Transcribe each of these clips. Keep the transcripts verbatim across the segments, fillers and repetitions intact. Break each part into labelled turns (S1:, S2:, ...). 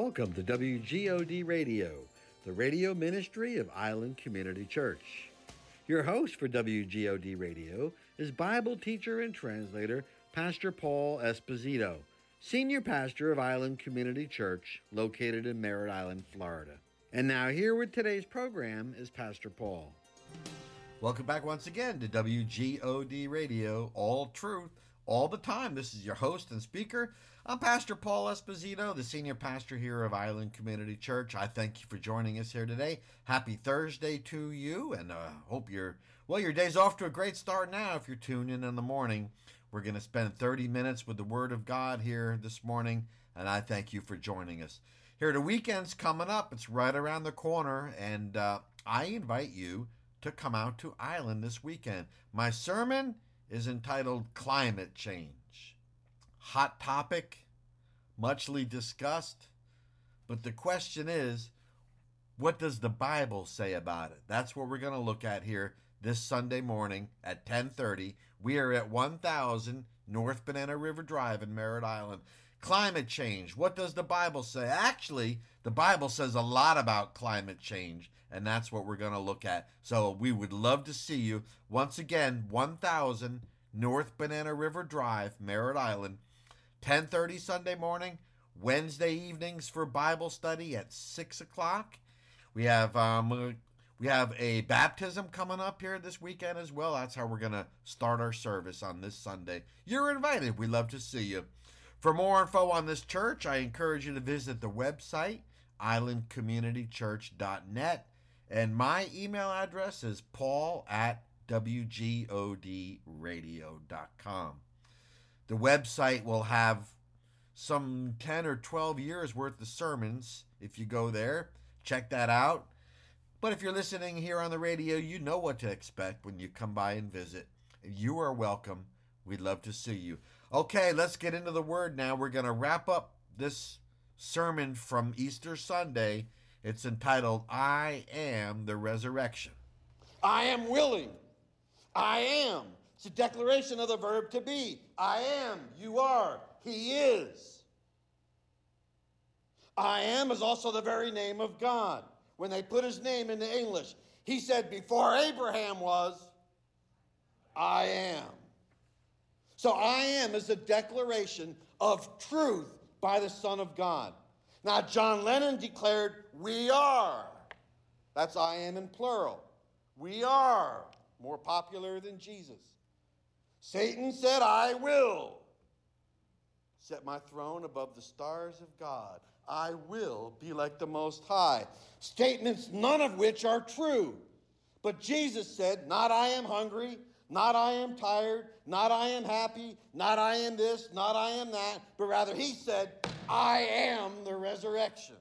S1: Welcome to W G O D Radio, the radio ministry of Island Community Church. Your host for W G O D Radio is Bible teacher and translator Pastor Paul Esposito, senior pastor of Island Community Church located in Merritt Island, Florida. And now here with today's program is Pastor Paul. Welcome back once again to W G O D Radio, all truth, all the time. This is your host and speaker. I'm Pastor Paul Esposito, the senior pastor here of Island Community Church. I thank you for joining us here today. Happy Thursday to you, and uh, hope you're, well, your day's off to a great start now if you're tuned in in the morning. We're going to spend thirty minutes with the Word of God here this morning, and I thank you for joining us. Here, the weekend's coming up. It's right around the corner, and uh, I invite you to come out to Island this weekend. My sermon is entitled Climate Change. Hot topic, muchly discussed, but the question is, what does the Bible say about it? That's what we're going to look at here this Sunday morning at ten thirty. We are at one thousand North Banana River Drive in Merritt Island. Climate change. What does the Bible say? Actually, the Bible says a lot about climate change, and that's what we're going to look at. So we would love to see you. Once again, one thousand North Banana River Drive, Merritt Island, ten thirty Sunday morning, Wednesday evenings for Bible study at six o'clock. We have um, we have a baptism coming up here this weekend as well. That's how we're going to start our service on this Sunday. You're invited. We'd love to see you. For more info on this church, I encourage you to visit the website, island community church dot net, and my email address is paul at w g o d radio dot com. The website will have some ten or twelve years worth of sermons. If you go there, check that out. But if you're listening here on the radio, you know what to expect when you come by and visit. You are welcome. We'd love to see you. Okay, let's get into the Word now. We're going to wrap up this sermon from Easter Sunday. It's entitled, I Am the Resurrection.
S2: I am willing. I am. It's a declaration of the verb to be. I am. You are. He is. I am is also the very name of God. When they put his name into English, he said, before Abraham was, I am. So I am is a declaration of truth by the Son of God. Now, John Lennon declared, we are. That's I am in plural. We are. More popular than Jesus. Satan said, I will set my throne above the stars of God. I will be like the Most High. Statements none of which are true. But Jesus said, not I am hungry, not I am tired, not I am happy, not I am this, not I am that, but rather he said, I am the resurrection.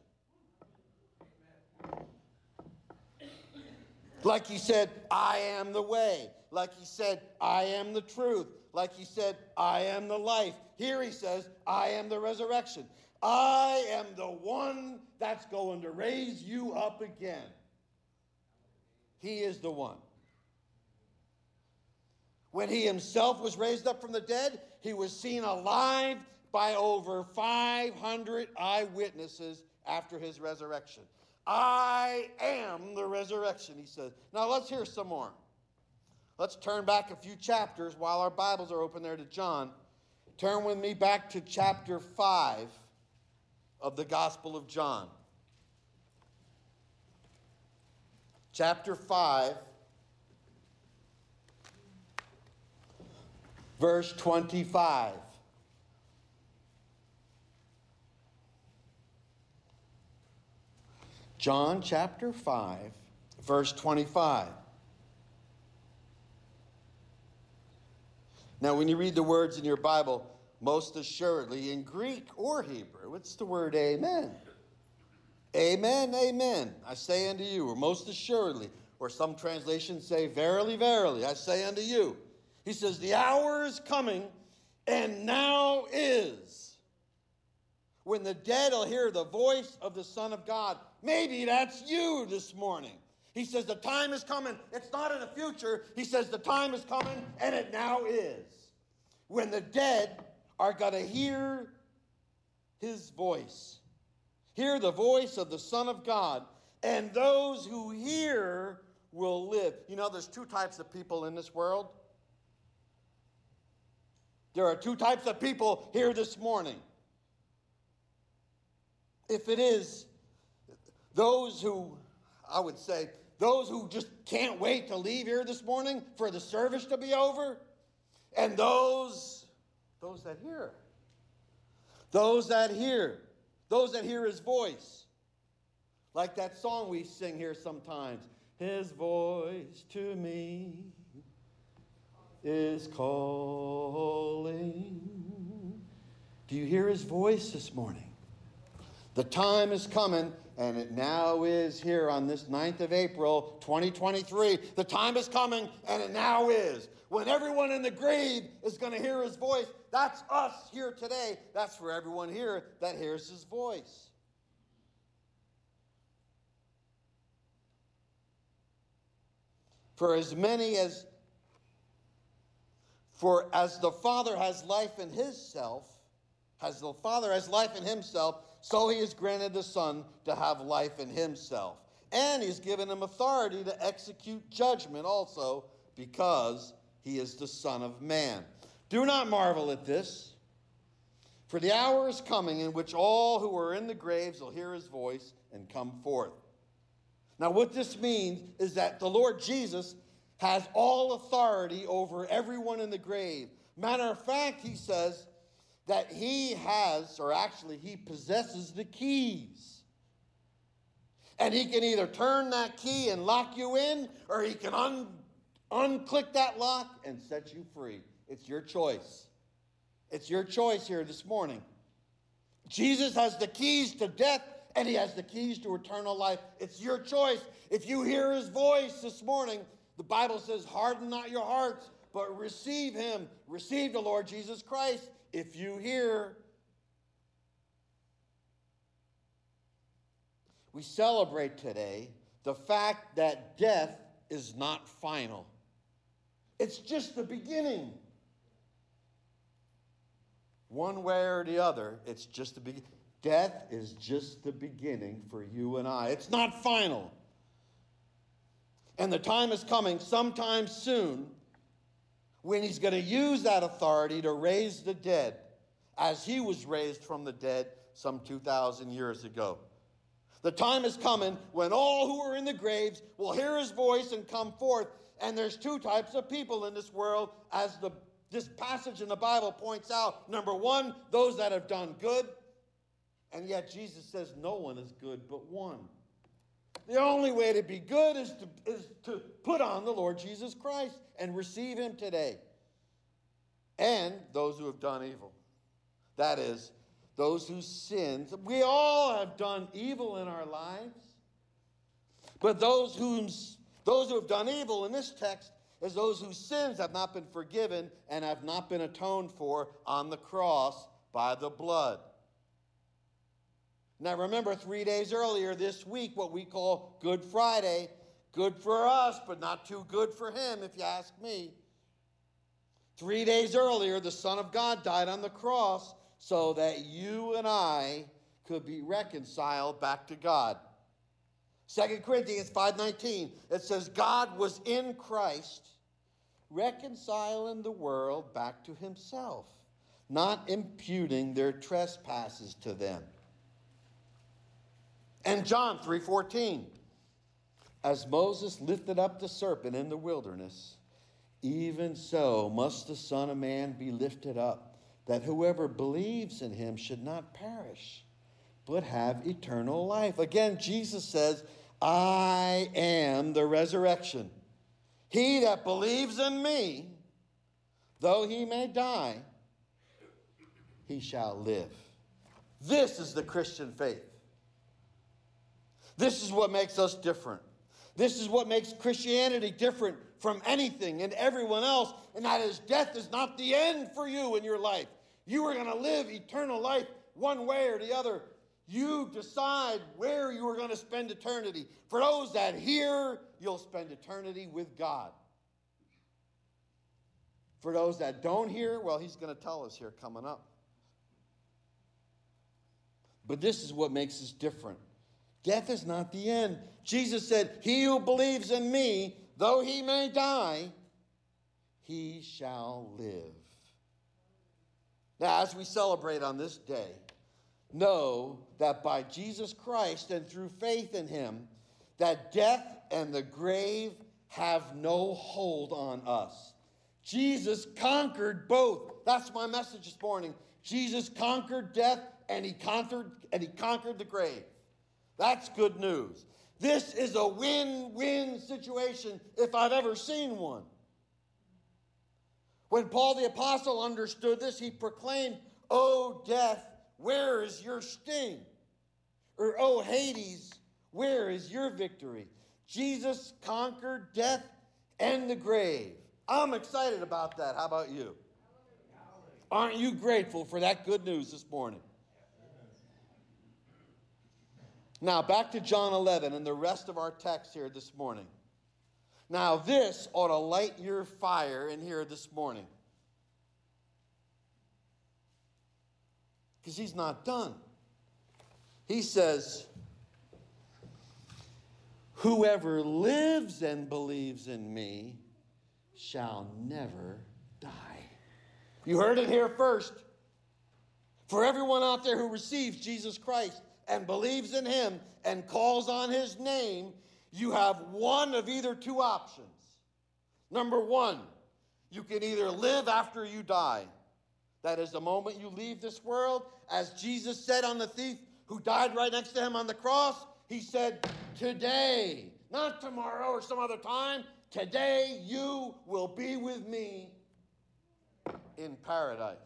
S2: Like he said, I am the way. Like he said, I am the truth. Like he said, I am the life. Here he says, I am the resurrection. I am the one that's going to raise you up again. He is the one. When he himself was raised up from the dead, he was seen alive by over five hundred eyewitnesses after his resurrection. I am the resurrection, he says. Now let's hear some more. Let's turn back a few chapters while our Bibles are open there to John. Turn with me back to chapter five of the Gospel of John. Chapter five. Verse twenty-five. John chapter five, verse twenty-five. Now, when you read the words in your Bible, most assuredly in Greek or Hebrew, it's the word amen. Amen, amen. I say unto you, or most assuredly, or some translations say, verily, verily, I say unto you. He says, the hour is coming, and now is, when the dead will hear the voice of the Son of God. Maybe that's you this morning. He says the time is coming. It's not in the future. He says the time is coming, and it now is, when the dead are going to hear his voice. hear the voice of the Son of God, and those who hear will live. You know, there's two types of people in this world. There are two types of people here this morning. If it is those who, I would say, those who just can't wait to leave here this morning for the service to be over, and those, those that hear. Those that hear. Those that hear his voice. Like that song we sing here sometimes. His voice to me is calling. Do you hear his voice this morning? The time is coming, and it now is here on this ninth of April, twenty twenty-three. The time is coming, and it now is. When everyone in the grave is going to hear his voice, that's us here today. That's for everyone here that hears his voice. For as many as, for as the Father has life in himself, as the Father has life in himself, so he has granted the Son to have life in himself. And he's given him authority to execute judgment also, because he is the Son of Man. Do not marvel at this, for the hour is coming in which all who are in the graves will hear his voice and come forth. Now, what this means is that the Lord Jesus has all authority over everyone in the grave. Matter of fact, he says that he has, or actually he possesses the keys. And he can either turn that key and lock you in, or he can un, unclick that lock and set you free. It's your choice. It's your choice here this morning. Jesus has the keys to death, and he has the keys to eternal life. It's your choice. If you hear his voice this morning, the Bible says, harden not your hearts, but receive him. Receive the Lord Jesus Christ if you hear. We celebrate today the fact that death is not final. It's just the beginning. One way or the other, it's just the beginning. Death is just the beginning for you and I. It's not final. And the time is coming sometime soon when he's going to use that authority to raise the dead, as he was raised from the dead some two thousand years ago. The time is coming when all who are in the graves will hear his voice and come forth. And there's two types of people in this world, as the this passage in the Bible points out. Number one, those that have done good. And yet Jesus says no one is good but one. The only way to be good is to, is to put on the Lord Jesus Christ and receive him today. And those who have done evil. That is, those whose sins. We all have done evil in our lives. But those, whom's, those who have done evil in this text is those whose sins have not been forgiven and have not been atoned for on the cross by the blood. Now remember, three days earlier this week, what we call Good Friday, good for us, but not too good for him, if you ask me. Three days earlier, the Son of God died on the cross so that you and I could be reconciled back to God. Second Corinthians five nineteen, it says, God was in Christ, reconciling the world back to himself, not imputing their trespasses to them. And John three fourteen, as Moses lifted up the serpent in the wilderness, even so must the Son of Man be lifted up, that whoever believes in him should not perish, but have eternal life. Again, Jesus says, I am the resurrection. He that believes in me, though he may die, he shall live. This is the Christian faith. This is what makes us different. This is what makes Christianity different from anything and everyone else, and that is death is not the end for you in your life. You are going to live eternal life one way or the other. You decide where you are going to spend eternity. For those that hear, you'll spend eternity with God. For those that don't hear, well, he's going to tell us here coming up. But this is what makes us different. Death is not the end. Jesus said, he who believes in me, though he may die, he shall live. Now, as we celebrate on this day, know that by Jesus Christ and through faith in him, that death and the grave have no hold on us. Jesus conquered both. That's my message this morning. Jesus conquered death and he conquered and he conquered the grave. That's good news. This is a win-win situation if I've ever seen one. When Paul the Apostle understood this, he proclaimed, "O death, where is your sting? Or, O Hades, where is your victory?" Jesus conquered death and the grave. I'm excited about that. How about you? Aren't you grateful for that good news this morning? Now, back to John eleven and the rest of our text here this morning. Now, this ought to light your fire in here this morning. Because he's not done. He says, whoever lives and believes in me shall never die. You heard it here first. For everyone out there who receives Jesus Christ and believes in him and calls on his name, you have one of either two options. Number one, you can either live after you die. That is the moment you leave this world. As Jesus said on the thief who died right next to him on the cross, he said, today, not tomorrow or some other time, today you will be with me in paradise.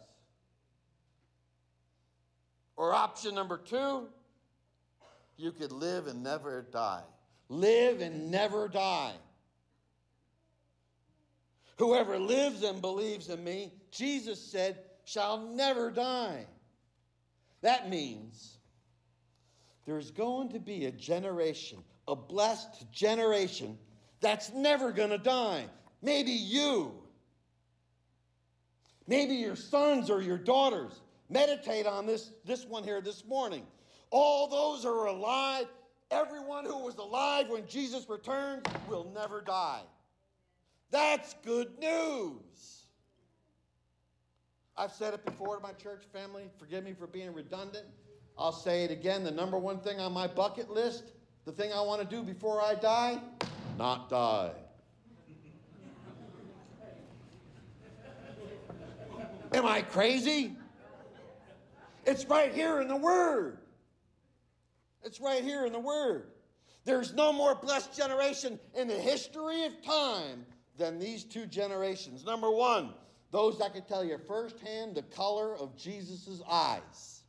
S2: Or option number two, you could live and never die. Live and never die. Whoever lives and believes in me, Jesus said, shall never die. That means there's going to be a generation, a blessed generation, that's never going to die. Maybe you. Maybe your sons or your daughters. Meditate on this, this one here this morning. All those who are alive, everyone who was alive when Jesus returned will never die. That's good news. I've said it before to my church family. Forgive me for being redundant. I'll say it again. The number one thing on my bucket list, the thing I want to do before I die, not die. Am I crazy? It's right here in the Word. It's right here in the Word. There's no more blessed generation in the history of time than these two generations. Number one, those that could tell you firsthand the color of Jesus' eyes.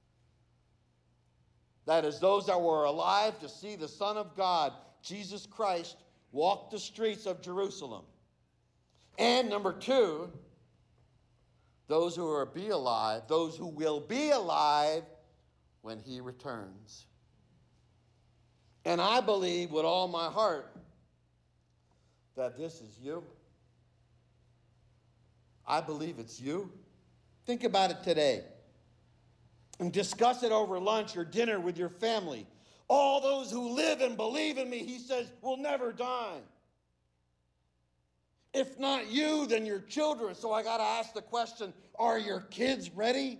S2: That is, those that were alive to see the Son of God, Jesus Christ, walk the streets of Jerusalem. And number two, those who are be alive, those who will be alive when he returns. And I believe with all my heart that this is you. I believe it's you. Think about it today. And discuss it over lunch or dinner with your family. All those who live and believe in me, he says, will never die. If not you, then your children. So I got to ask the question, are your kids ready?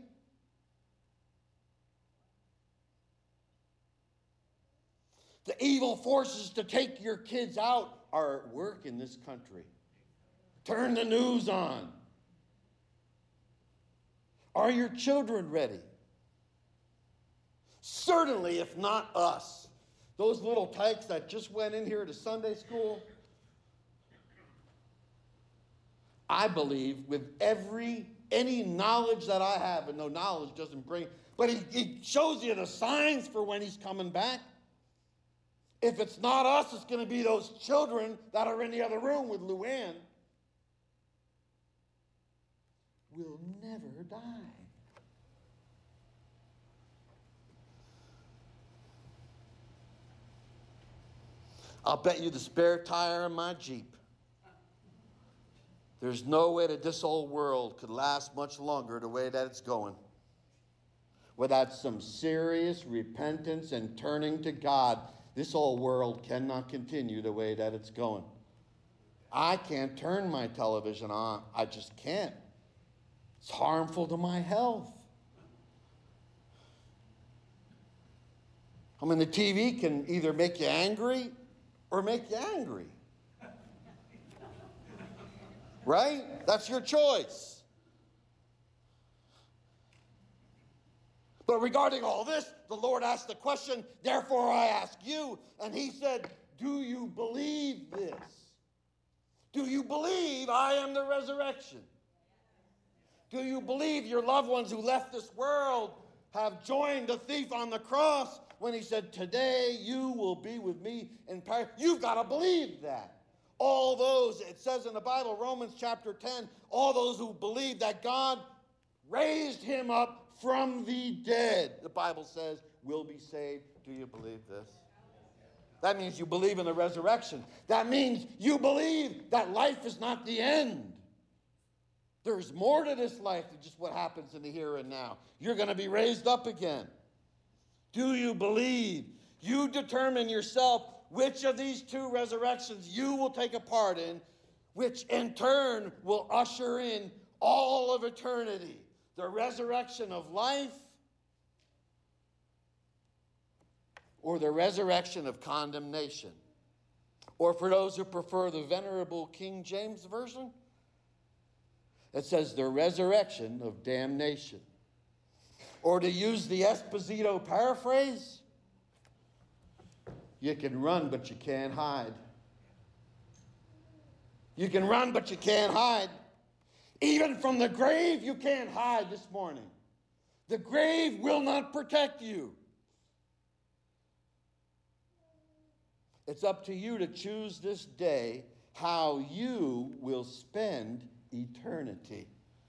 S2: The evil forces to take your kids out are at work in this country. Turn the news on. Are your children ready? Certainly, if not us. Those little tykes that just went in here to Sunday school, I believe with every, any knowledge that I have, and no knowledge doesn't bring, but he, he shows you the signs for when he's coming back. If it's not us, it's going to be those children that are in the other room with Luann. Will never die. I'll bet you the spare tire in my Jeep. There's no way that this old world could last much longer the way that it's going. without some serious repentance and turning to God, this whole world cannot continue the way that it's going. I can't turn my television on. I just can't. It's harmful to my health. I mean, the T V can either make you angry or make you angry. Right? That's your choice. But regarding all this, the Lord asked the question, therefore I ask you, and he said, do you believe this? Do you believe I am the resurrection? Do you believe your loved ones who left this world have joined the thief on the cross when he said, today you will be with me in paradise? You've got to believe that. All those, it says in the Bible, Romans chapter ten, all those who believe that God raised him up from the dead, the Bible says, will be saved. Do you believe this? That means you believe in the resurrection. That means you believe that life is not the end. There's more to this life than just what happens in the here and now. You're going to be raised up again. Do you believe? You determine yourself which of these two resurrections you will take a part in, which in turn will usher in all of eternity. The resurrection of life or the resurrection of condemnation. Or for those who prefer the venerable King James Version, it says the resurrection of damnation. Or to use the Esposito paraphrase, you can run, but you can't hide. You can run, but you can't hide. Even from the grave, you can't hide this morning. The grave will not protect you. It's up to you to choose this day how you will spend eternity.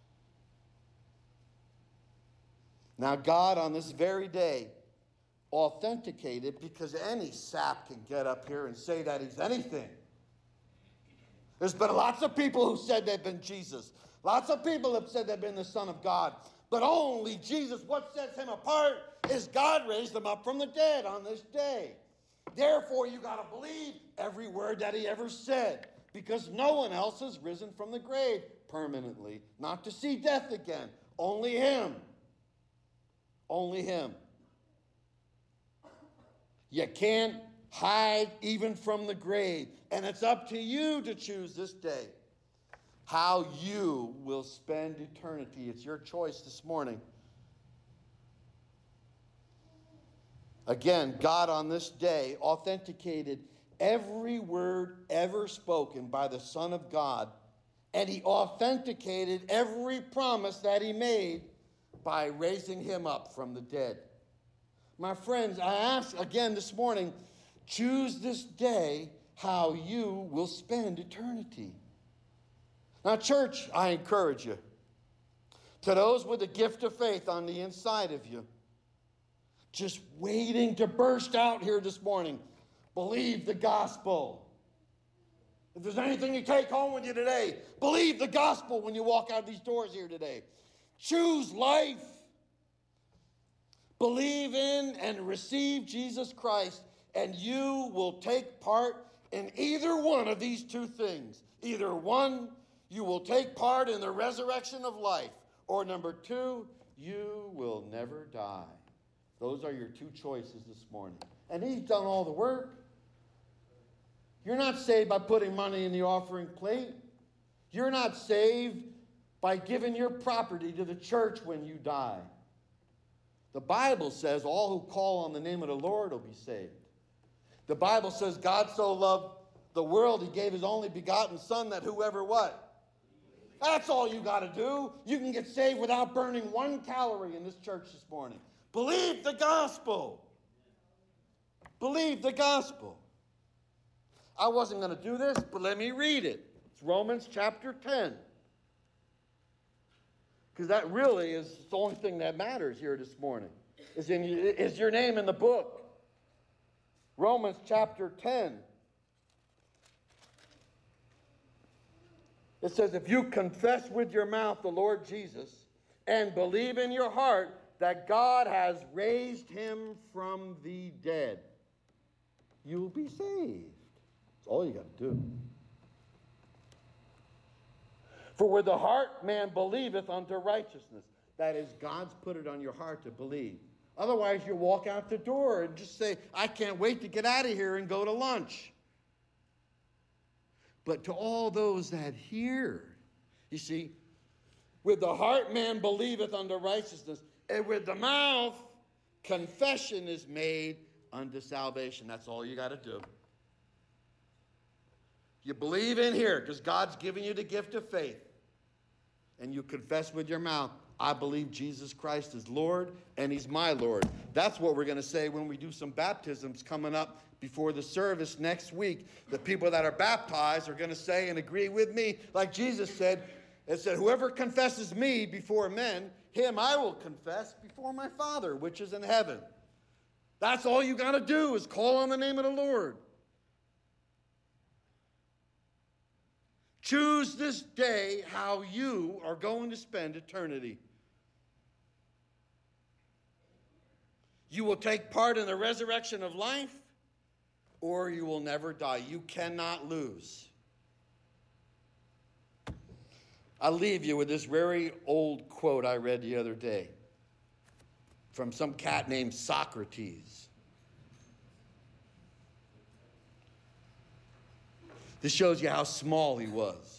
S2: Now, God on this very day authenticated, because any sap can get up here and say that he's anything. There's been lots of people who said they've been Jesus. Lots of people have said they've been the Son of God. But only Jesus, what sets him apart is God raised him up from the dead on this day. Therefore, you got to believe every word that he ever said, because no one else has risen from the grave permanently, not to see death again. Only him. Only him. You can't hide even from the grave. And it's up to you to choose this day how you will spend eternity. It's your choice this morning. Again, God on this day authenticated every word ever spoken by the Son of God, and he authenticated every promise that he made by raising him up from the dead. My friends, I ask again this morning, choose this day how you will spend eternity. Now, church, I encourage you, to those with the gift of faith on the inside of you, just waiting to burst out here this morning, believe the gospel. If there's anything you take home with you today, believe the gospel when you walk out these doors here today. Choose life. Believe in and receive Jesus Christ, and you will take part in either one of these two things. Either one, you will take part in the resurrection of life, or number two, you will never die. Those are your two choices this morning. And he's done all the work. You're not saved by putting money in the offering plate. You're not saved by giving your property to the church when you die. The Bible says all who call on the name of the Lord will be saved. The Bible says God so loved the world, he gave his only begotten Son, that whoever what? That's all you got to do. You can get saved without burning one calorie in this church this morning. Believe the gospel. Believe the gospel. I wasn't going to do this, but let me read it. It's Romans chapter ten. Because that really is the only thing that matters here this morning. Is, in, is your name in the book. Romans chapter ten. It says, if you confess with your mouth the Lord Jesus and believe in your heart that God has raised him from the dead, you'll be saved. That's all you got to do. For with the heart man believeth unto righteousness. That is, God's put it on your heart to believe. Otherwise, you walk out the door and just say, I can't wait to get out of here and go to lunch. But to all those that hear, you see, with the heart man believeth unto righteousness, and with the mouth confession is made unto salvation. That's all you got to do. You believe in here because God's given you the gift of faith. And you confess with your mouth, I believe Jesus Christ is Lord and he's my Lord. That's what we're going to say when we do some baptisms coming up before the service next week. The people that are baptized are going to say and agree with me, like Jesus said, it said, whoever confesses me before men, him I will confess before my Father, which is in heaven. That's all you got to do is call on the name of the Lord. Choose this day how you are going to spend eternity. You will take part in the resurrection of life, or you will never die. You cannot lose. I'll leave you with this very old quote I read the other day from some cat named Socrates. This shows you how small he was.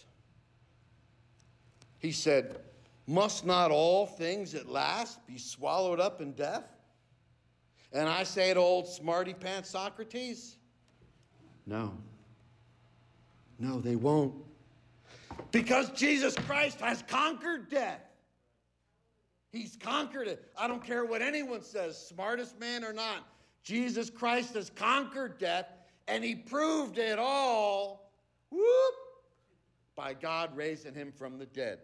S2: He said, must not all things at last be swallowed up in death? And I say to old smarty pants Socrates, no. No, they won't. Because Jesus Christ has conquered death. He's conquered it. I don't care what anyone says, smartest man or not. Jesus Christ has conquered death, and he proved it all, whoop, by God raising him from the dead.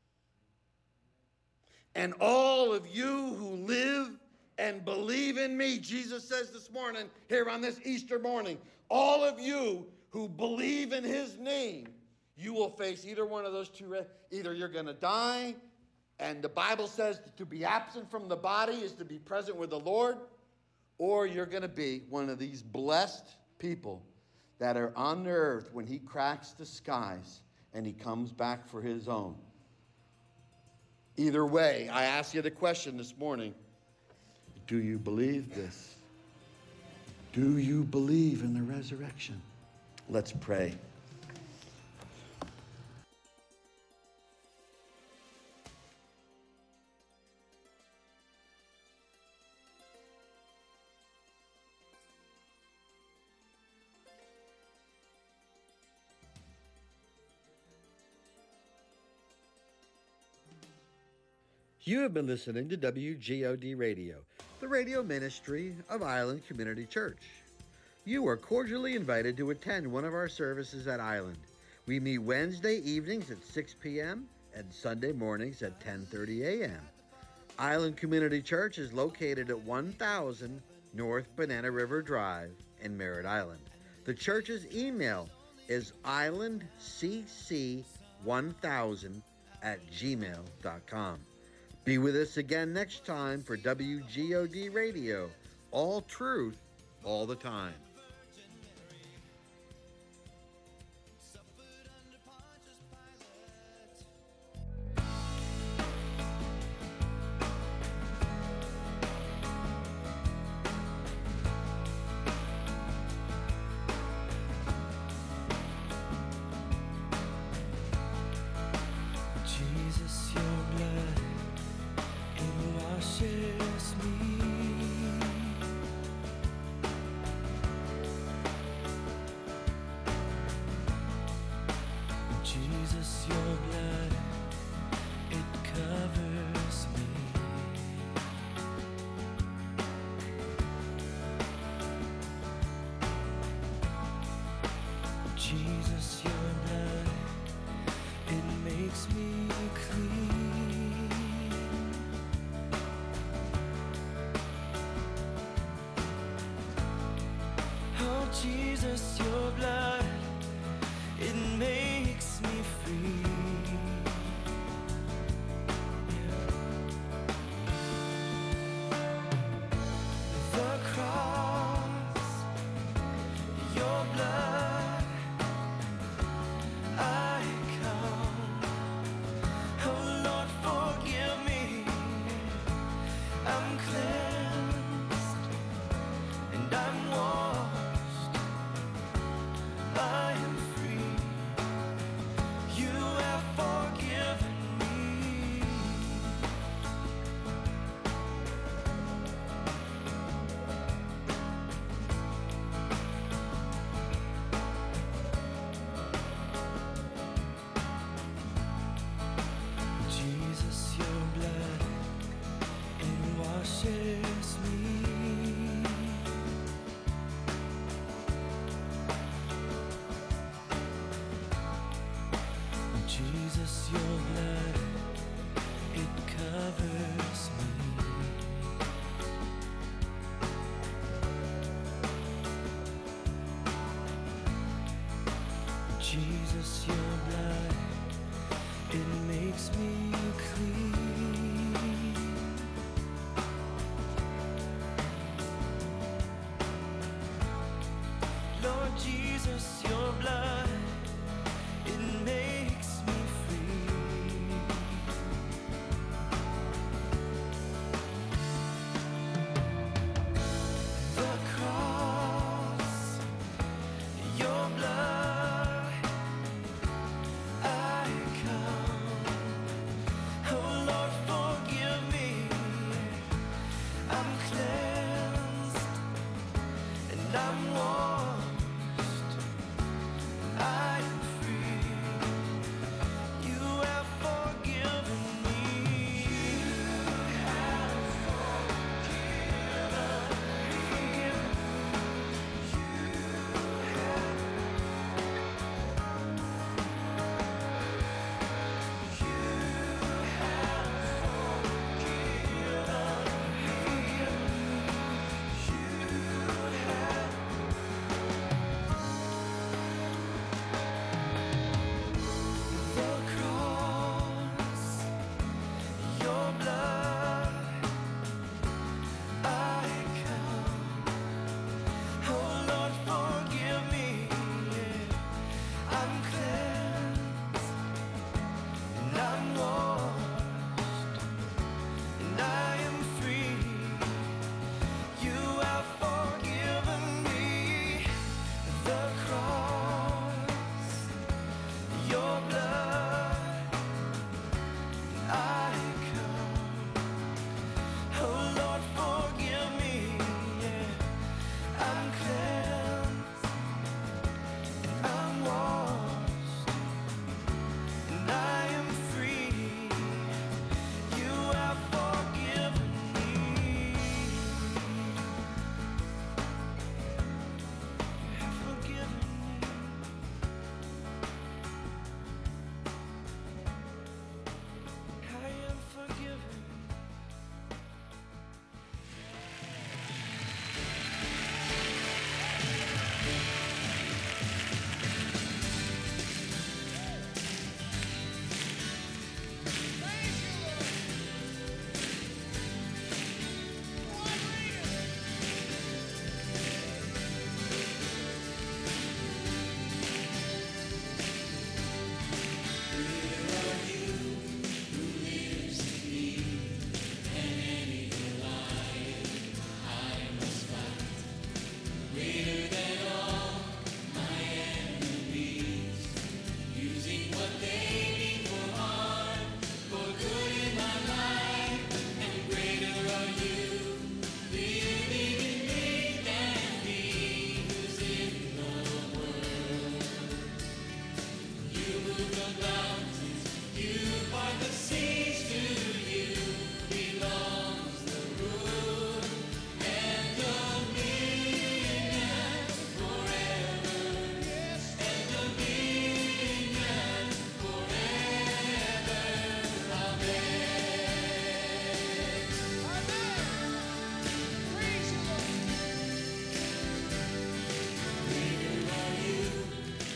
S2: And all of you who live and believe in me, Jesus says this morning, here on this Easter morning, all of you who believe in his name, you will face either one of those two. Either you're going to die, and the Bible says to be absent from the body is to be present with the Lord, or you're going to be one of these blessed people that are on the earth when he cracks the skies and he comes back for his own. Either way, I ask you the question this morning, do you believe this? Do you believe in the resurrection? Let's pray.
S1: You have been listening to W G O D Radio, the radio ministry of Island Community Church. You are cordially invited to attend one of our services at Island. We meet Wednesday evenings at six p.m. and Sunday mornings at ten thirty a.m. Island Community Church is located at one thousand North Banana River Drive in Merritt Island. The church's email is island c c one thousand at gmail dot com. Be with us again next time for W G O D Radio, all truth, all the time.
S3: Jesus, your blood, it washes me. Jesus, your blood, it covers me. Jesus, your blood, it makes me clean. Oh, Jesus, your blood, it makes me free. Yeah. Jesus, your blood, it makes me clean.